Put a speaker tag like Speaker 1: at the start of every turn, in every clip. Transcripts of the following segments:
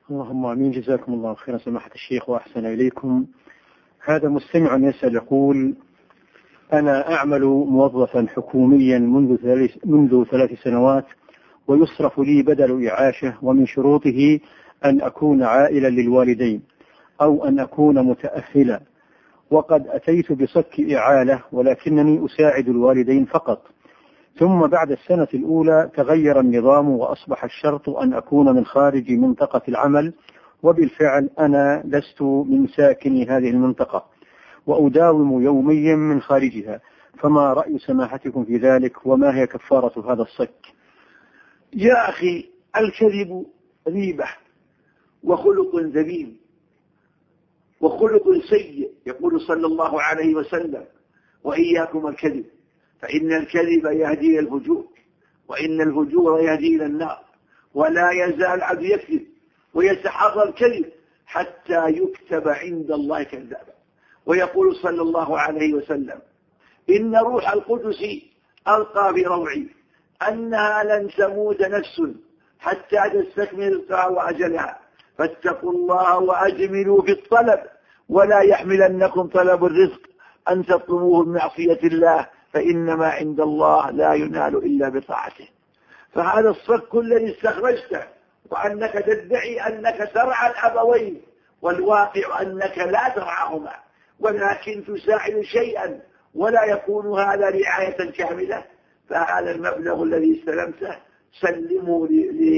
Speaker 1: اللهم امين. جزاكم الله خيرا سماحة الشيخ واحسن اليكم. هذا مستمع يسأل يقول: انا اعمل موظفا حكوميا منذ 3 سنوات، ويصرف لي بدل اعاشه، ومن شروطه ان اكون عائلا للوالدين او ان اكون متأهلا، وقد اتيت بصك اعالة ولكنني اساعد الوالدين فقط. ثم بعد السنة الأولى تغير النظام وأصبح الشرط أن أكون من خارج منطقة العمل، وبالفعل أنا لست من ساكني هذه المنطقة وأداوم يوميا من خارجها، فما رأي سماحتكم في ذلك، وما هي كفارة هذا الصك؟
Speaker 2: يا أخي، الكذب ريبة وخلق ذميم وخلق سيء. يقول صلى الله عليه وسلم: وإياكم الكذب، فإن الكذب يهدي إلى الفجور، وإن الفجور يهدي إلى النار. ولا يزال العبد يكذب ويتحرى الكذب حتى يكتب عند الله كذابا. ويقول صلى الله عليه وسلم: إن روح القدس ألقى في روعي أنها لن تموت نفس حتى تستكمل رزقها وأجلها، فاتقوا الله وأجملوا في الطلب، ولا يحملنكم طلب الرزق أن تطلبوه بمعصية الله، فإنما عند الله لا ينال إلا بطاعته. فهذا الصك الذي استخرجته، وأنك تدعي أنك ترعى الأبوين، والواقع أنك لا ترعاهما ولكن تساعد شيئا، ولا يكون هذا رعاية كاملة، فهذا المبلغ الذي استلمته سلمه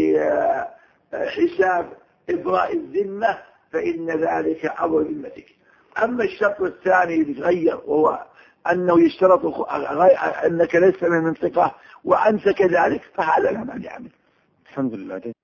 Speaker 2: لحساب إبراء الذمة، فإن ذلك عبر ذمتك. أما الشرط الثاني يتغير، وهو أنه يشترط أنك ليس من منطقة وأنت كذلك، فهذا لا مانع منه.
Speaker 1: الحمد لله.